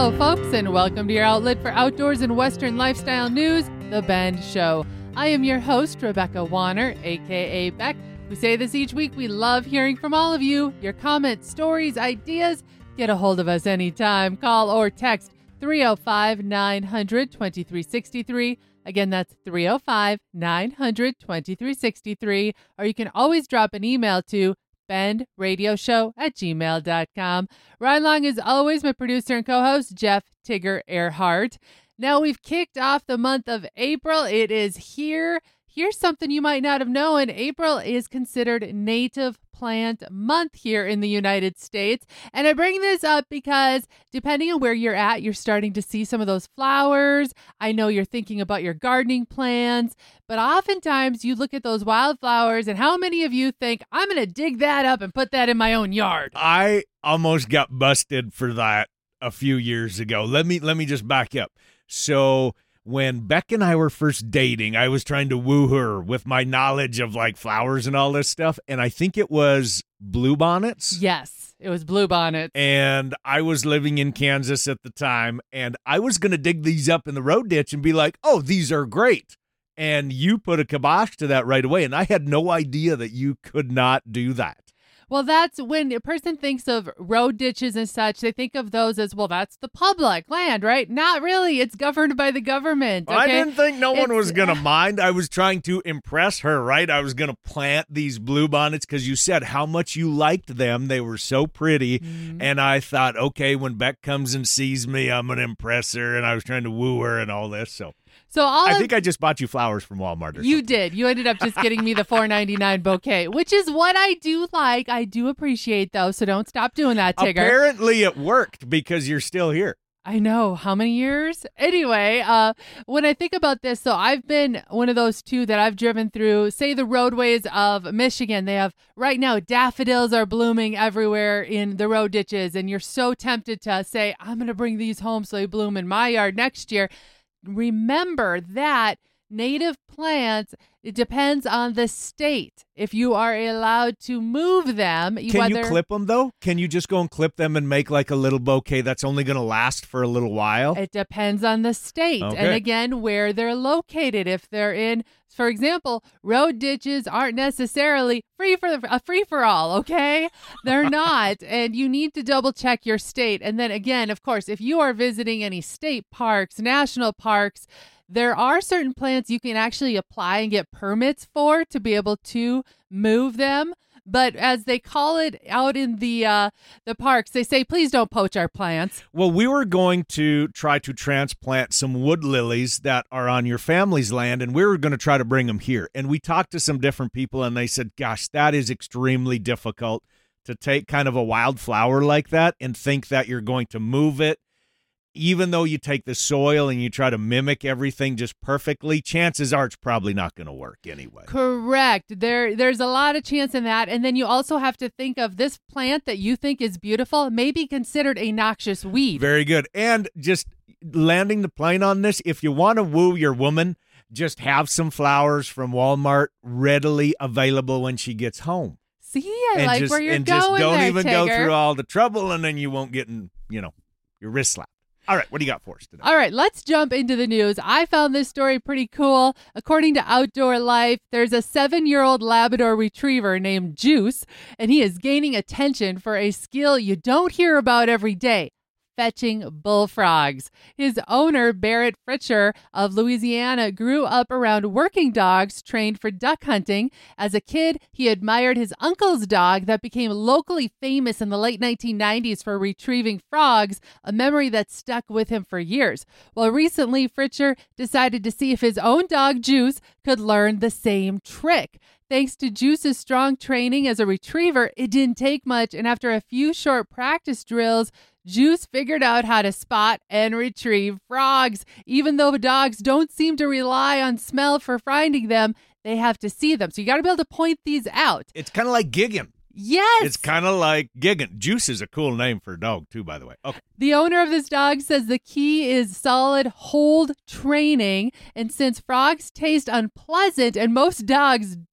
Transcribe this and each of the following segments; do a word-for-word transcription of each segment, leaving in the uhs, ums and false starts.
Hello, folks, and welcome to your outlet for outdoors and Western lifestyle news, The Bend Show. I am your host, Rebecca Warner, a k a. Beck. We say this each week. We love hearing from all of you. Your comments, stories, ideas. Get a hold of us anytime. Call or text three oh five, nine hundred, twenty-three sixty-three. Again, that's three oh five, nine hundred, twenty-three sixty-three. Or you can always drop an email to bend radio show at gmail dot com. Right along, as always, my producer and co-host, Jeff Tigger Earhart. Now, we've kicked off the month of April. It is here. Here's something you might not have known. April is considered Native Plant Month here in the United States. And I bring this up because depending on where you're at, you're starting to see some of those flowers. I know you're thinking about your gardening plans, but oftentimes you look at those wildflowers, and how many of you think, I'm going to dig that up and put that in my own yard? I almost got busted for that a few years ago. Let me let me just back up. So when Beck and I were first dating, I was trying to woo her with my knowledge of like flowers and all this stuff. And I think it was bluebonnets. Yes, it was bluebonnets. And I was living in Kansas at the time. And I was going to dig these up in the road ditch and be like, oh, these are great. And you put a kibosh to that right away. And I had no idea that you could not do that. Well, that's when a person thinks of road ditches and such, they think of those as, well, that's the public land, right? Not really. It's governed by the government. Okay? I didn't think no one it's, was going to mind. I was trying to impress her, right? I was going to plant these bluebonnets because you said how much you liked them. They were so pretty. Mm-hmm. And I thought, okay, when Beck comes and sees me, I'm going to impress her. And I was trying to woo her and all this. So. So all I of, think I just bought you flowers from Walmart. Or you something. did. You ended up just getting me the four ninety-nine bouquet, which is what I do like. I do appreciate, though, so don't stop doing that, Tigger. Apparently it worked because you're still here. I know. How many years? Anyway, uh, when I think about this, so I've been one of those two that I've driven through, say, the roadways of Michigan. They have, right now, daffodils are blooming everywhere in the road ditches, and you're so tempted to say, I'm going to bring these home so they bloom in my yard next year. Remember that native plants, it depends on the state. If you are allowed to move them. Can whether, you clip them, though? Can you just go and clip them and make like a little bouquet that's only going to last for a little while? It depends on the state. Okay. And again, where they're located. If they're in, for example, road ditches aren't necessarily free for a free for all, okay? They're not. And you need to double check your state. And then again, of course, if you are visiting any state parks, national parks, there are certain plants you can actually apply and get permits for to be able to move them. But as they call it out in the uh, the parks, they say, please don't poach our plants. Well, we were going to try to transplant some wood lilies that are on your family's land, and we were going to try to bring them here. And we talked to some different people, and they said, gosh, that is extremely difficult to take kind of a wildflower like that and think that you're going to move it. Even though you take the soil and you try to mimic everything just perfectly, chances are it's probably not going to work anyway. Correct. There, there's a lot of chance in that. And then you also have to think of this plant that you think is beautiful may be considered a noxious weed. Very good. And just landing the plane on this, if you want to woo your woman, just have some flowers from Walmart readily available when she gets home. See, I and like just, where you're and going just don't there, even Tigger. go through all the trouble, and then you won't get, in, you know, your wrist slapped. All right, what do you got for us today? All right, let's jump into the news. I found this story pretty cool. According to Outdoor Life, there's a seven-year-old Labrador retriever named Juice, and he is gaining attention for a skill you don't hear about every day. Fetching bullfrogs. His owner, Barrett Fritcher of Louisiana, grew up around working dogs trained for duck hunting. As a kid, he admired his uncle's dog that became locally famous in the late nineteen nineties for retrieving frogs, a memory that stuck with him for years. Well, recently, Fritcher decided to see if his own dog, Juice, could learn the same trick. Thanks to Juice's strong training as a retriever, it didn't take much, and after a few short practice drills, Juice figured out how to spot and retrieve frogs. Even though dogs don't seem to rely on smell for finding them, they have to see them. So you got to be able to point these out. It's kind of like gigging. Yes. It's kind of like gigging. Juice is a cool name for a dog, too, by the way. Okay. The owner of this dog says the key is solid hold training. And since frogs taste unpleasant and most dogs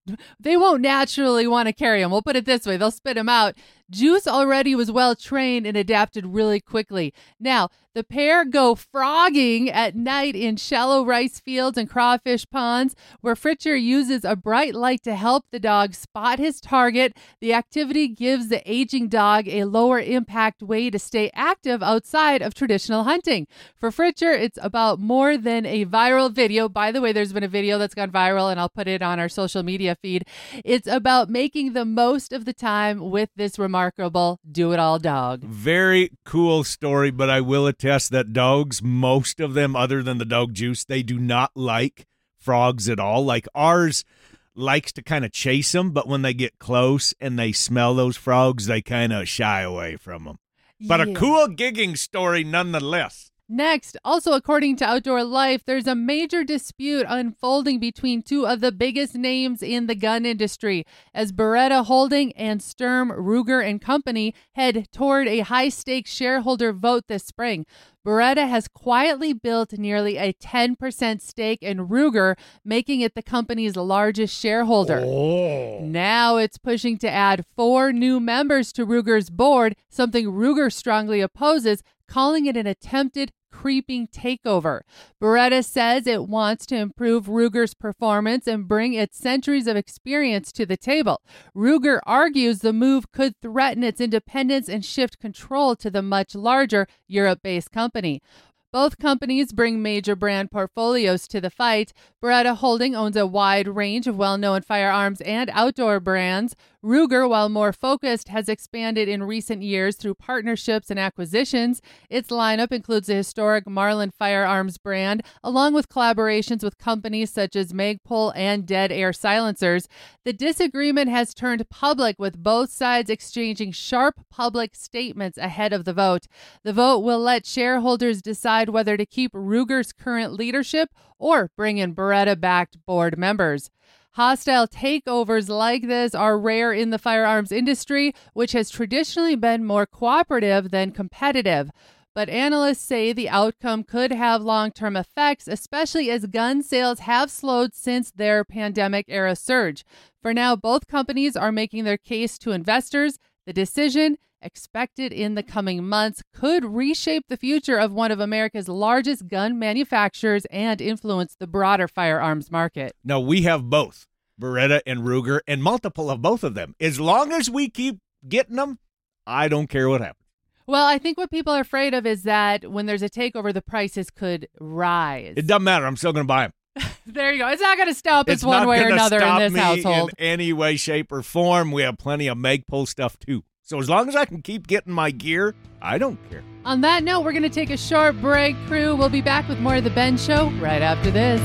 they won't naturally want to carry him. We'll put it this way. They'll spit him out. Juice already was well trained and adapted really quickly. Now, the pair go frogging at night in shallow rice fields and crawfish ponds, where Fritcher uses a bright light to help the dog spot his target. The activity gives the aging dog a lower impact way to stay active outside of traditional hunting. For Fritcher, it's about more than a viral video. By the way, there's been a video that's gone viral, and I'll put it on our social media feed. It's about making the most of the time with this remarkable do-it-all dog. Very cool story, but I will attest that dogs, most of them, other than the dog Juice, they do not like frogs at all. Like ours likes to kind of chase them, but when they get close and they smell those frogs, they kind of shy away from them. But Yeah. a cool gigging story nonetheless. Next, also according to Outdoor Life, there's a major dispute unfolding between two of the biggest names in the gun industry as Beretta Holding and Sturm, Ruger and Company head toward a high-stakes shareholder vote this spring. Beretta has quietly built nearly a ten percent stake in Ruger, making it the company's largest shareholder. Oh. Now it's pushing to add four new members to Ruger's board, something Ruger strongly opposes, calling it an attempted creeping takeover. Beretta says it wants to improve Ruger's performance and bring its centuries of experience to the table. Ruger argues the move could threaten its independence and shift control to the much larger Europe-based company. Both companies bring major brand portfolios to the fight. Beretta Holding owns a wide range of well-known firearms and outdoor brands. Ruger, while more focused, has expanded in recent years through partnerships and acquisitions. Its lineup includes the historic Marlin firearms brand, along with collaborations with companies such as Magpul and Dead Air Silencers. The disagreement has turned public, with both sides exchanging sharp public statements ahead of the vote. The vote will let shareholders decide whether to keep Ruger's current leadership or bring in Beretta-backed board members. Hostile takeovers like this are rare in the firearms industry, which has traditionally been more cooperative than competitive. But analysts say the outcome could have long-term effects, especially as gun sales have slowed since their pandemic-era surge. For now, both companies are making their case to investors. The decision, expected in the coming months, could reshape the future of one of America's largest gun manufacturers and influence the broader firearms market. Now, we have both, Beretta and Ruger, and multiple of both of them. As long as we keep getting them, I don't care what happens. Well, I think what people are afraid of is that when there's a takeover, the prices could rise. It doesn't matter. I'm still going to buy them. There you go. It's not going to stop us It's one not way or gonna another in stop this me household. in any way, shape, or form. We have plenty of Magpul stuff, too. So as long as I can keep getting my gear, I don't care. On that note, we're going to take a short break, crew. We'll be back with more of The Ben Show right after this.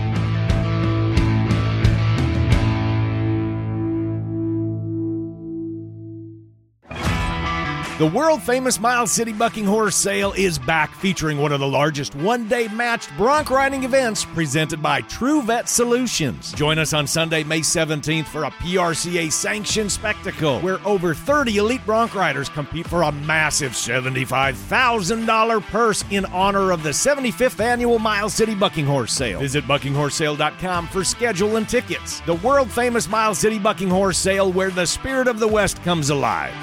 The world-famous Miles City Bucking Horse Sale is back, featuring one of the largest one-day matched bronc riding events presented by True Vet Solutions. Join us on Sunday, May seventeenth for a P R C A-sanctioned spectacle where over thirty elite bronc riders compete for a massive seventy-five thousand dollars purse in honor of the seventy-fifth Annual Miles City Bucking Horse Sale. Visit bucking horse sale dot com for schedule and tickets. The world-famous Miles City Bucking Horse Sale, where the spirit of the West comes alive.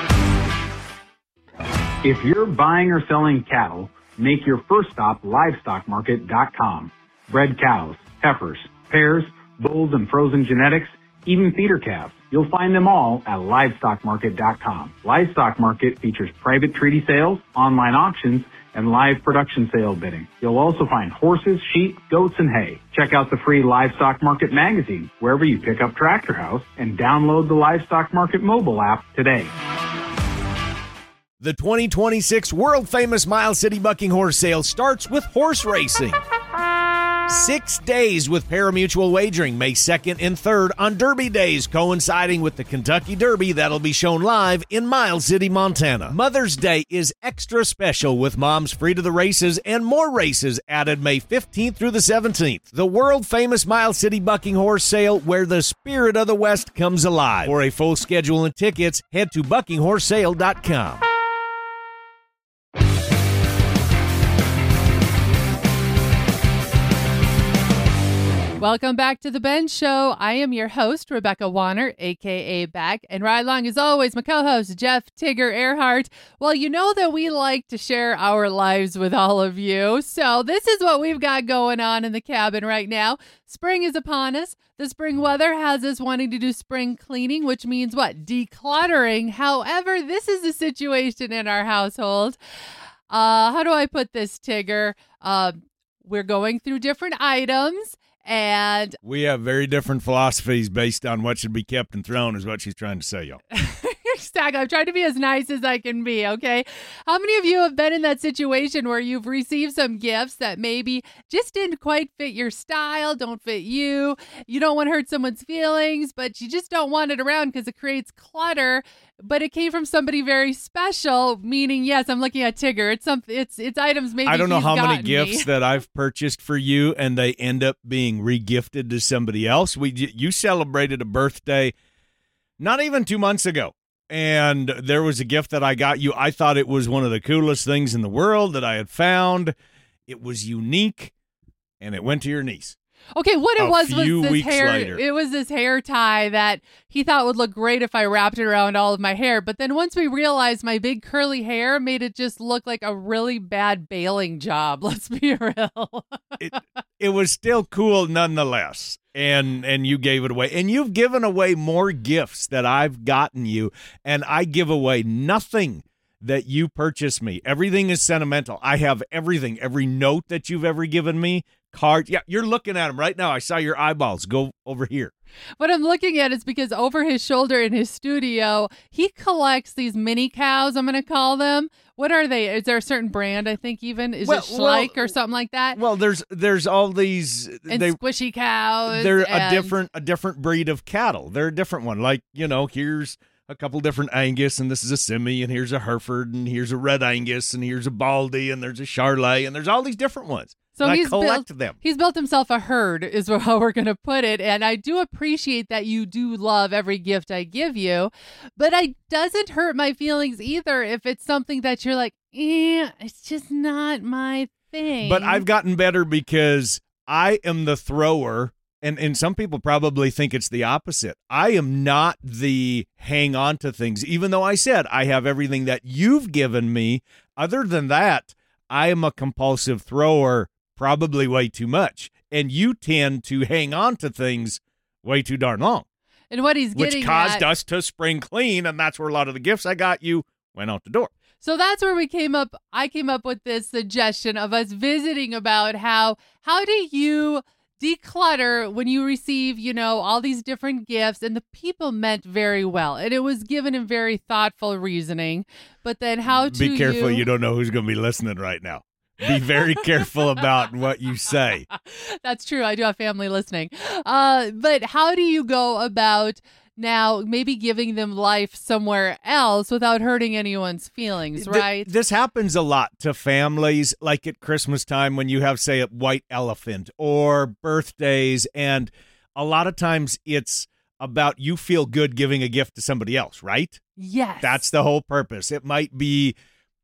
If you're buying or selling cattle, make your first stop livestock market dot com. Bred cows, heifers, pairs, bulls, and frozen genetics, even feeder calves. You'll find them all at livestock market dot com. Livestock Market features private treaty sales, online auctions, and live production sale bidding. You'll also find horses, sheep, goats, and hay. Check out the free Livestock Market magazine wherever you pick up Tractor House, and download the Livestock Market mobile app today. The twenty twenty-six world-famous Miles City Bucking Horse Sale starts with horse racing. Six days with pari-mutuel wagering, May second and third on Derby days, coinciding with the Kentucky Derby that'll be shown live in Miles City, Montana. Mother's Day is extra special with moms free to the races and more races added May fifteenth through the seventeenth. The world-famous Miles City Bucking Horse Sale, where the spirit of the West comes alive. For a full schedule and tickets, head to bucking horse sale dot com. Welcome back to The Ben Show. I am your host, Rebecca Warner, a k a. Beck. And right along, as always, my co-host, Jeff Tigger Earhart. Well, you know that we like to share our lives with all of you. So this is what we've got going on in the cabin right now. Spring is upon us. The spring weather has us wanting to do spring cleaning, which means what? Decluttering. However, this is the situation in our household. Uh, how do I put this, Tigger? Uh, we're going through different items. And we have very different philosophies based on what should be kept and thrown, is what she's trying to say, y'all. Exactly. I'm trying to be as nice as I can be, okay? How many of you have been in that situation where you've received some gifts that maybe just didn't quite fit your style, don't fit you, you don't want to hurt someone's feelings, but you just don't want it around because it creates clutter, but it came from somebody very special, meaning, yes, I'm looking at Tigger. It's some, it's it's items maybe I don't know he's how many gotten gifts me. that I've purchased for you, and they end up being regifted to somebody else. We You celebrated a birthday not even two months ago. And there was a gift that I got you. I thought it was one of the coolest things in the world that I had found. It was unique, and it went to your niece. Okay, what it A was few was this weeks hair. later. It was this hair tie that he thought would look great if I wrapped it around all of my hair. But then once we realized my big curly hair made it just look like a really bad bailing job. Let's be real. it, it was still cool nonetheless. And and you gave it away. And you've given away more gifts that I've gotten you, and I give away nothing that you purchase me. Everything is sentimental. I have everything, every note that you've ever given me, card. Yeah, you're looking at them right now. I saw your eyeballs go over here. What I'm looking at is because over his shoulder in his studio, he collects these mini cows, I'm going to call them. What are they? Is there a certain brand, I think even? Is Well, it Schleich well, or something like that? Well, there's there's all these. And they, squishy cows. They're a and- different a different breed of cattle. They're a different one. Like, you know, here's a couple different Angus, and this is a Simi, and here's a Hereford, and here's a Red Angus, and here's a Baldy, and there's a Charolais, and there's all these different ones. So and he's I collect built, them. He's built himself a herd, is how we're going to put it. And I do appreciate that you do love every gift I give you, but it doesn't hurt my feelings either if it's something that you're like, eh, it's just not my thing. But I've gotten better because I am the thrower, and, and some people probably think it's the opposite. I am not the hang on to things, even though I said I have everything that you've given me. Other than that, I am a compulsive thrower. Probably way too much. And you tend to hang on to things way too darn long. And what he's getting Which caused at, us to spring clean, and that's where a lot of the gifts I got you went out the door. So that's where we came up. I came up with this suggestion of us visiting about how, how do you declutter when you receive, you know, all these different gifts, and the people meant very well. And it was given in very thoughtful reasoning. But then how to Be careful, you, you don't know who's going to be listening right now. Be very careful about what you say. That's true. I do have family listening. Uh, but how do you go about now maybe giving them life somewhere else without hurting anyone's feelings, Th- right? This happens a lot to families, like at Christmas time when you have, say, a white elephant or birthdays. And a lot of times it's about you feel good giving a gift to somebody else, right? Yes. That's the whole purpose. It might be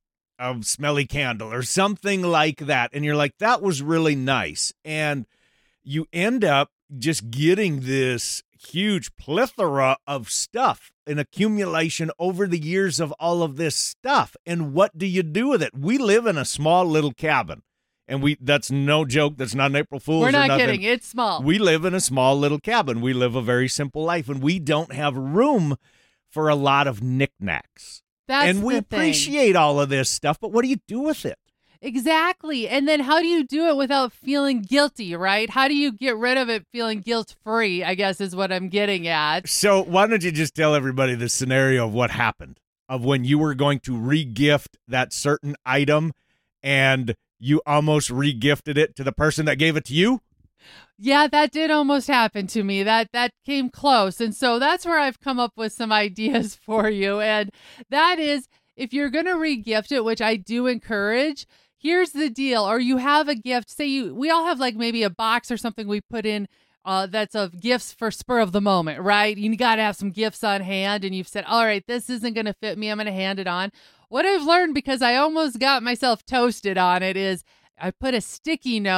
a smelly candle or something like that. And you're like, that was really nice. And you end up just getting this huge plethora of stuff, an accumulation over the years of all of this stuff. And what do you do with it? We live in a small little cabin. And we that's no joke. That's not an April Fool's. We're or not nothing. kidding. It's small. We live in a small little cabin. We live a very simple life. And we don't have room for a lot of knickknacks. That's and we the thing. appreciate all of this stuff, but what do you do with it? Exactly. And then how do you do it without feeling guilty, right? How do you get rid of it feeling guilt-free, I guess is what I'm getting at. So why don't you just tell everybody the scenario of what happened, of when you were going to re-gift that certain item and you almost re-gifted it to the person that gave it to you? Yeah, that did almost happen to me. That that came close. And so that's where I've come up with some ideas for you. And that is, if you're going to re-gift it, which I do encourage, here's the deal. Or you have a gift. Say you, we all have like maybe a box or something we put in uh, that's of gifts for spur of the moment, right? You got to have some gifts on hand. And you've said, all right, this isn't going to fit me. I'm going to hand it on. What I've learned, because I almost got myself toasted on it, is I put a sticky note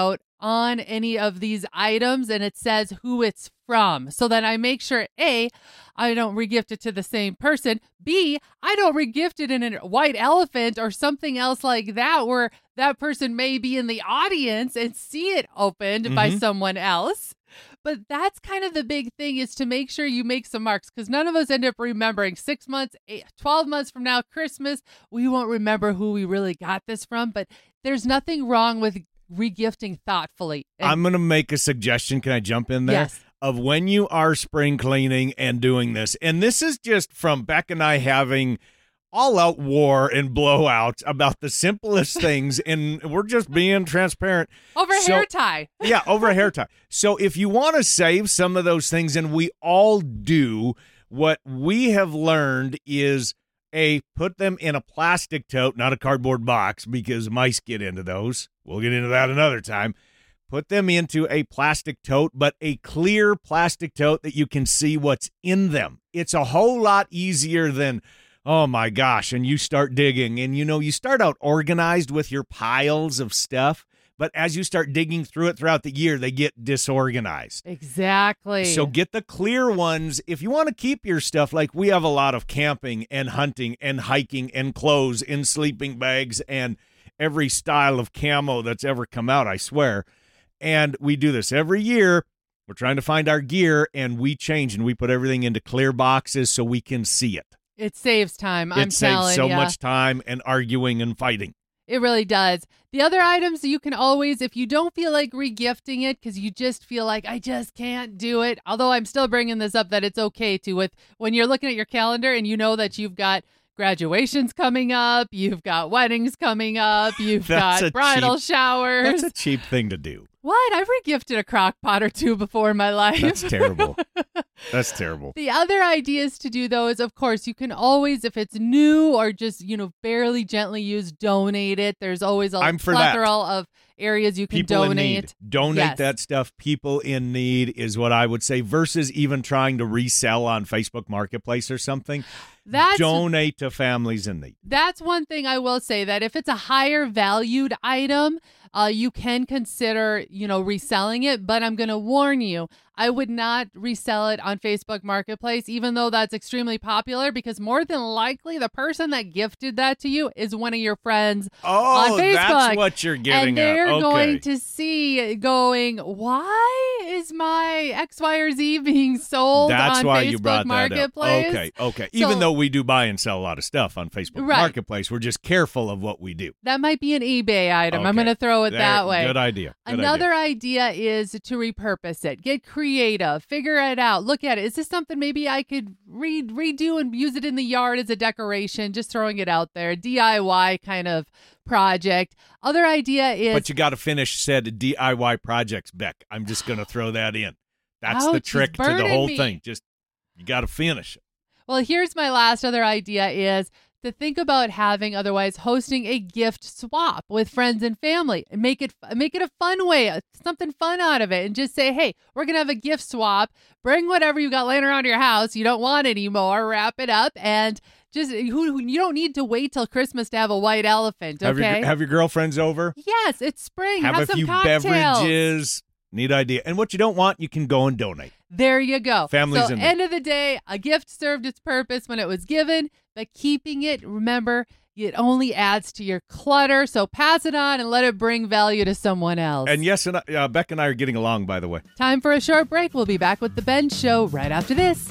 on any of these items and it says who it's from. So then I make sure, A, I don't regift it to the same person. B, I don't regift it in a white elephant or something else like that where that person may be in the audience and see it opened mm-hmm. by someone else. But that's kind of the big thing, is to make sure you make some marks, because none of us end up remembering six months, eight, twelve months from now, Christmas, we won't remember who we really got this from. But there's nothing wrong with regifting thoughtfully. And I'm going to make a suggestion. Can I jump in there? Yes. Of when you are spring cleaning and doing this. And this is just from Beck and I having all-out war and blowouts about the simplest things, and we're just being transparent. Over so, hair tie. Yeah, over a hair tie. So if you want to save some of those things, and we all do, what we have learned is, A, put them in a plastic tote, not a cardboard box, because mice get into those. We'll get into that another time. Put them into a plastic tote, but a clear plastic tote that you can see what's in them. It's a whole lot easier than, oh my gosh, and you start digging. And, you know, you start out organized with your piles of stuff, but as you start digging through it throughout the year, they get disorganized. Exactly. So get the clear ones. If you want to keep your stuff, like we have a lot of camping and hunting and hiking and clothes and sleeping bags and every style of camo that's ever come out, I swear. And we do this every year. We're trying to find our gear, and we change, and we put everything into clear boxes so we can see it. It saves time. It I'm telling you. It saves so much time and arguing and fighting. It really does. The other items you can always, if you don't feel like regifting it because you just feel like, I just can't do it, although I'm still bringing this up that it's okay to, with when you're looking at your calendar and you know that you've got graduations coming up, you've got weddings coming up, you've got bridal cheap, showers. That's a cheap thing to do. What? I've regifted a crock pot or two before in my life. That's terrible. That's terrible. The other ideas to do, though, is, of course, you can always, if it's new or just, you know, barely gently used, donate it. There's always a I'm for plethora that. of areas you can People donate. In need. Donate yes. that stuff. People in need is what I would say, versus even trying to resell on Facebook Marketplace or something. That's, donate to families in need. That's one thing I will say, that if it's a higher valued item, uh, you can consider, you know, reselling it. But I'm going to warn you, I would not resell it on Facebook Marketplace, even though that's extremely popular, because more than likely the person that gifted that to you is one of your friends oh, on Facebook. That's what you're getting and they're at. Okay. going to see going, why is my X, Y, or Z being sold that's on why Facebook you brought Marketplace? That up. Okay, okay. So, even though we do buy and sell a lot of stuff on Facebook right. Marketplace, we're just careful of what we do. That might be an eBay item. Okay. I'm going to throw it there, that way. Good idea. Good Another idea. idea is to repurpose it. Get creative. Figure it out. Look at it. Is this something maybe I could re- redo and use it in the yard as a decoration? Just throwing it out there. D I Y kind of project. Other idea is... But you got to finish said D I Y projects, Beck. I'm just going to throw that in. That's Ouch, the trick it's to the whole me. thing. Just, you got to finish it. Well, here's my last other idea is to think about having, otherwise hosting a gift swap with friends and family, and make it make it a fun way, something fun out of it, and just say, hey, we're going to have a gift swap. Bring whatever you got laying around your house you don't want anymore, wrap it up, and just who, who you don't need to wait till Christmas to have a white elephant, okay? Have your, have your girlfriends over. Yes, it's spring. Have, have a some few cocktails. beverages. Neat idea. And what you don't want, you can go and donate. There you go. Families so in end of the day, a gift served its purpose when it was given, but keeping it, remember, it only adds to your clutter. So pass it on and let it bring value to someone else. And yes, and uh, Beck and I are getting along, by the way. Time for a short break. We'll be back with The Ben Show right after this.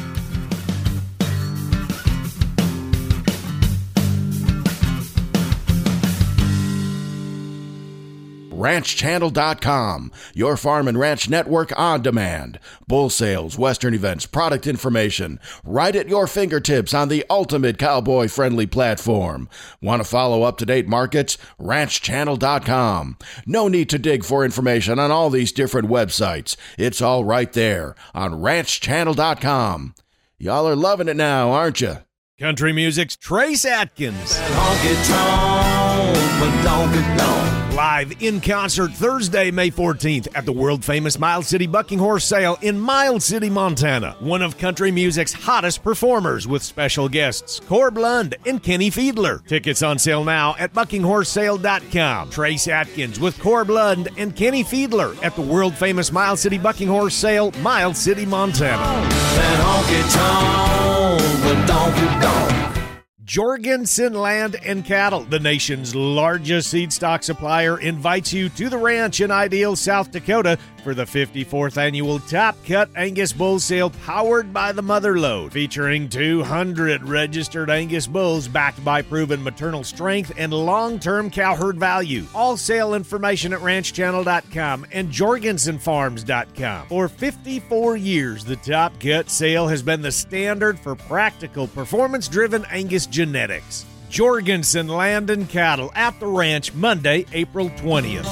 ranch channel dot com, your farm and ranch network on demand. Bull sales, western events, product information, right at your fingertips on the ultimate cowboy-friendly platform. Want to follow up-to-date markets? ranch channel dot com. No need to dig for information on all these different websites. It's all right there on ranch channel dot com. Y'all are loving it now, aren't you? Country music's Trace Atkins. Honky tonk. but don't get gone. Live in concert Thursday, May fourteenth at the world-famous Miles City Bucking Horse Sale in Miles City, Montana. One of country music's hottest performers with special guests Corb Lund and Kenny Fiedler. Tickets on sale now at bucking horse sale dot com. Trace Atkins with Corb Lund and Kenny Fiedler at the world-famous Miles City Bucking Horse Sale, Miles City, Montana. That honky tonk, but don't get gone. Jorgensen Land and Cattle, the nation's largest seed stock supplier, invites you to the ranch in Ideal, South Dakota for the fifty-fourth annual Top Cut Angus Bull Sale powered by the Mother Lode, featuring two hundred registered Angus bulls backed by proven maternal strength and long-term cow herd value. All sale information at ranch channel dot com and jorgensen farms dot com. For fifty-four years, the Top Cut sale has been the standard for practical, performance-driven Angus genetics. Jorgensen Land and Cattle at the ranch, Monday, April twentieth.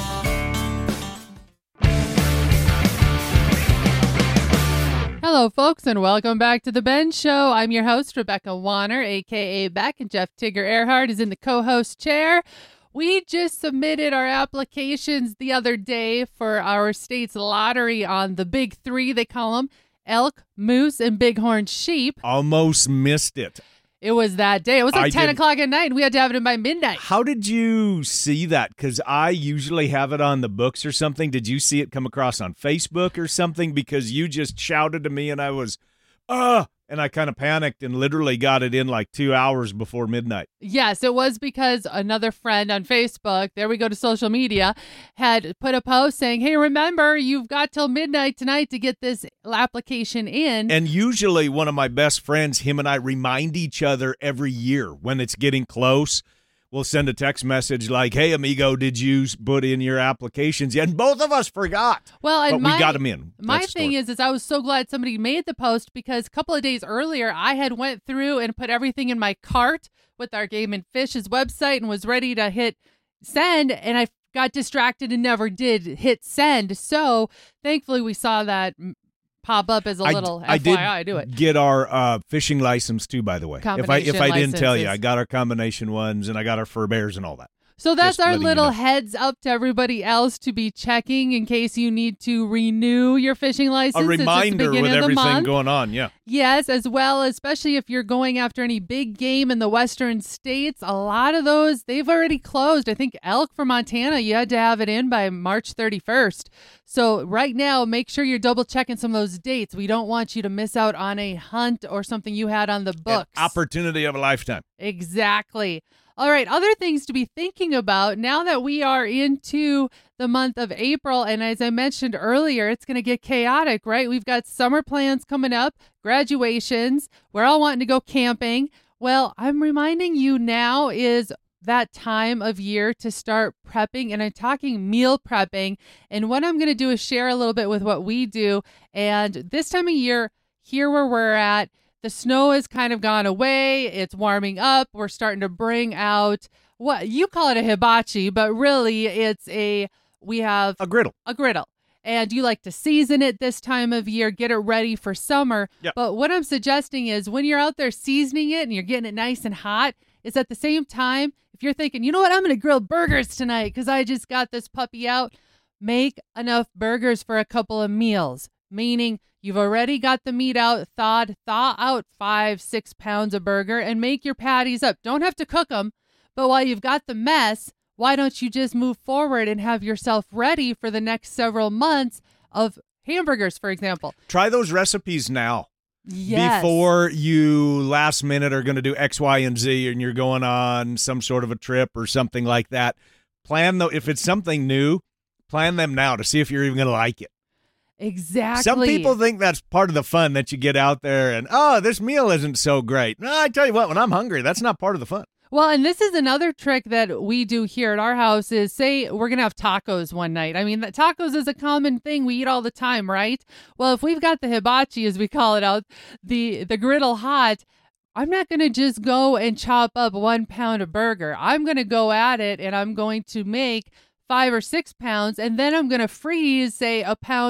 Hello, folks, and welcome back to The Ben Show. I'm your host, Rebecca Warner, a k a. Beck, and Jeff Tigger Earhart is in the co-host chair. We just submitted our applications the other day for our state's lottery on the big three, they call them, elk, moose, and bighorn sheep. Almost missed it. It was that day. It was like I ten did- o'clock at night, and we had to have it in by midnight. How did you see that? Because I usually have it on the books or something. Did you see it come across on Facebook or something? Because you just shouted to me, and I was, uh, and I kind of panicked and literally got it in like two hours before midnight. Yes, it was because another friend on Facebook, there we go to social media, had put a post saying, hey, remember, you've got till midnight tonight to get this application in. And usually one of my best friends, him and I remind each other every year when it's getting close. We'll send a text message like, hey, amigo, did you put in your applications yet? And both of us forgot. Well, and but my, we got them in. My That's the thing story. is, is I was so glad somebody made the post because a couple of days earlier, I had went through and put everything in my cart with our Game and Fish's website and was ready to hit send, and I got distracted and never did hit send. So thankfully, we saw that pop up as a little I, F Y I. I I did do it. get our uh, fishing license too, by the way. If I if Combination I didn't tell you, licenses. I got our combination ones and I got our fur bears and all that. So that's Just our letting you little know. heads up to everybody else to be checking in case you need to renew your fishing license. A It's just the reminder beginning with of the everything month. going on, yeah. Yes, as well, especially if you're going after any big game in the western states. A lot of those, they've already closed. I think elk for Montana, you had to have it in by March thirty-first. So right now, make sure you're double checking some of those dates. We don't want you to miss out on a hunt or something you had on the An books. opportunity of a lifetime. Exactly. All right, other things to be thinking about now that we are into the month of April, and as I mentioned earlier, it's going to get chaotic, right? We've got summer plans coming up, graduations, we're all wanting to go camping. Well, I'm reminding you now is that time of year to start prepping, and I'm talking meal prepping, and what I'm going to do is share a little bit with what we do, and this time of year, here where we're at, the snow has kind of gone away. It's warming up. We're starting to bring out what you call it a hibachi, but really it's a, we have A griddle. a griddle. And you like to season it this time of year, get it ready for summer. Yep. But what I'm suggesting is when you're out there seasoning it and you're getting it nice and hot, is at the same time, if you're thinking, you know what, I'm going to grill burgers tonight because I just got this puppy out, make enough burgers for a couple of meals, meaning you've already got the meat out, thawed, thaw out five, six pounds of burger and make your patties up. Don't have to cook them, but while you've got the mess, why don't you just move forward and have yourself ready for the next several months of hamburgers, for example? Try those recipes now. Yes. Before you last minute are going to do X, Y, and Z and you're going on some sort of a trip or something like that. Plan, though, if it's something new, plan them now to see if you're even going to like it. Exactly. Some people think that's part of the fun that you get out there and, oh, this meal isn't so great. No, I tell you what, when I'm hungry, that's not part of the fun. Well, and this is another trick that we do here at our house is say we're going to have tacos one night. I mean, the tacos is a common thing we eat all the time, right? Well, if we've got the hibachi, as we call it out, the, the griddle hot, I'm not going to just go and chop up one pound of burger. I'm going to go at it and I'm going to make five or six pounds, and then I'm going to freeze, say, a pound and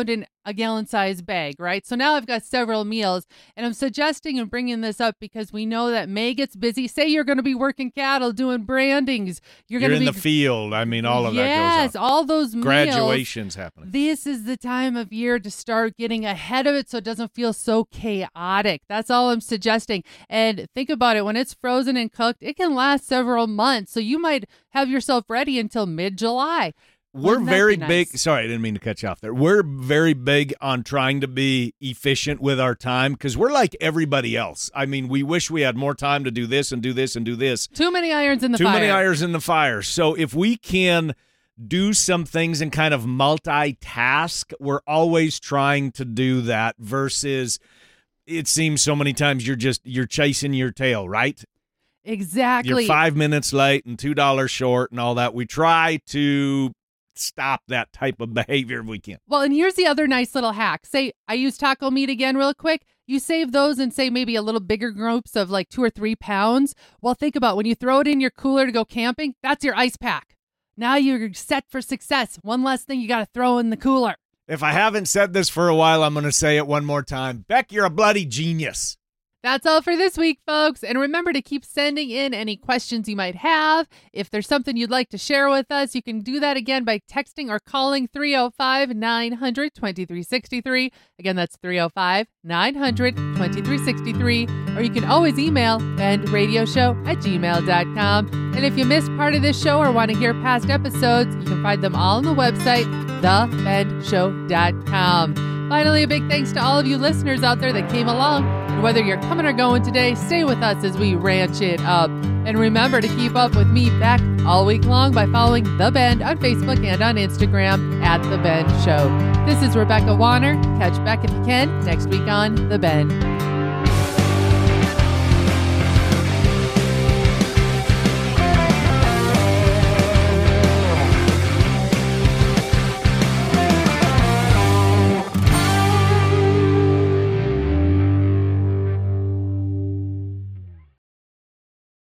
a gallon size bag, right? So now I've got several meals, and I'm suggesting and bringing this up because we know that May gets busy. Say you're going to be working cattle, doing brandings. You're, You're going to in be the field. I mean, all of yes, that goes on. all those Graduations meals. happening. This is the time of year to start getting ahead of it so it doesn't feel so chaotic. That's all I'm suggesting. And think about it. When it's frozen and cooked, it can last several months. So you might have yourself ready until mid-July. We're Wouldn't that very be nice? big. Sorry, I didn't mean to cut you off there. We're very big on trying to be efficient with our time because we're like everybody else. I mean, we wish we had more time to do this and do this and do this. Too many irons in the Too fire. many irons in the fire. So if we can do some things and kind of multitask, we're always trying to do that versus it seems so many times you're just you're chasing your tail, right? Exactly. You're five minutes late and two dollars short and all that. We try to stop that type of behavior if we can. Well, and here's the other nice little hack. Say I use taco meat again real quick. You save those and say maybe a little bigger groups of like two or three pounds. Well, think about when you throw it in your cooler to go camping, that's your ice pack. Now you're set for success. One less thing you got to throw in the cooler. If I haven't said this for a while, I'm going to say it one more time. Beck, you're a bloody genius. That's all for this week, folks. And remember to keep sending in any questions you might have. If there's something you'd like to share with us, you can do that again by texting or calling three oh five, nine hundred, twenty-three sixty-three. Again, that's three oh five, nine hundred, twenty-three sixty-three. Or you can always email bendradioshow at gmail dot com. And if you missed part of this show or want to hear past episodes, you can find them all on the website, the bend show dot com. Finally, a big thanks to all of you listeners out there that came along. And whether you're coming or going today, stay with us as we ranch it up. And remember to keep up with me back all week long by following The Bend on Facebook and on Instagram at The Bend Show. This is Rebecca Warner. Catch Beck if you can next week on The Bend.